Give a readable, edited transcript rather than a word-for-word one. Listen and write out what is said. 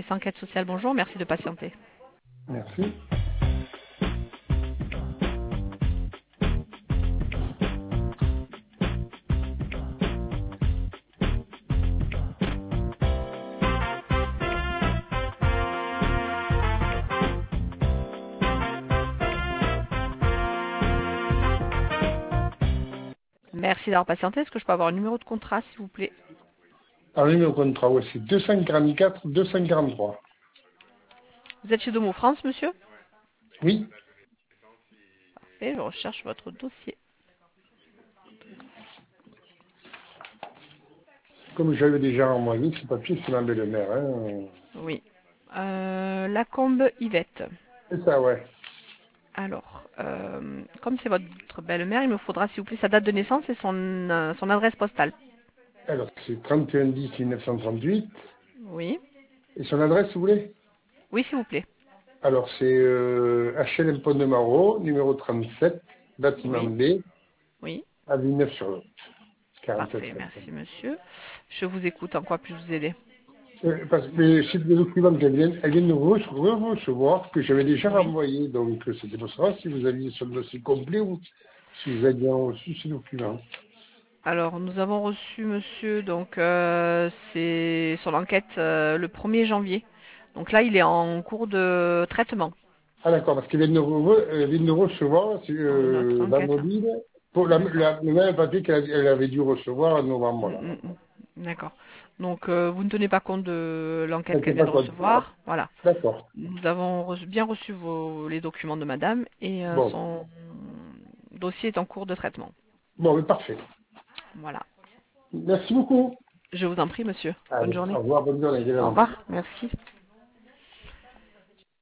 service enquête sociale, bonjour, merci de patienter. Merci. Merci d'avoir patienté. Est-ce que je peux avoir un numéro de contrat, s'il vous plaît? Alors, le numéro de contrat, ouais, c'est 244 243. Vous êtes chez Domo France, monsieur? Oui, Parfait, je recherche votre dossier. comme j'avais déjà envoyé ce papier, c'est ma belle-mère. Hein. Oui. Lacombe Yvette. C'est ça, ouais. Alors, comme c'est votre belle-mère, il me faudra, s'il vous plaît, sa date de naissance et son adresse postale. Alors, c'est 31 10 1938. Oui. Et son adresse, vous voulez? Oui, s'il vous plaît. Alors, c'est HLM Pont de Maro, numéro 37, bâtiment Oui. B, Oui. à Villeneuve-sur-Lot. 47. Parfait, merci, monsieur. Je vous écoute. En quoi puis-je vous aider? Parce que c'est des documents qu'elle vient de recevoir, que j'avais déjà Oui. renvoyé. Donc, c'était pour savoir si vous aviez sur le dossier complet ou si vous aviez reçu ces documents. Alors, nous avons reçu, monsieur, donc c'est son enquête le 1er janvier. Donc là, il est en cours de traitement. Ah, d'accord, parce qu'elle vient de recevoir Notre enquête. vendredi, pour D'accord. le même papier qu'elle avait dû recevoir en Mm, novembre. Là. mm, mm. D'accord. Donc, vous ne tenez pas compte de l'enquête Elle qu'elle n'était vient pas de compte. recevoir. Voilà. D'accord. Nous avons bien reçu les documents de madame et Bon. son dossier est en cours de traitement. Bon, mais parfait. Voilà. Merci beaucoup. Je vous en prie, monsieur. Bonne Allez, journée. au revoir, bonne journée. Au revoir. Merci.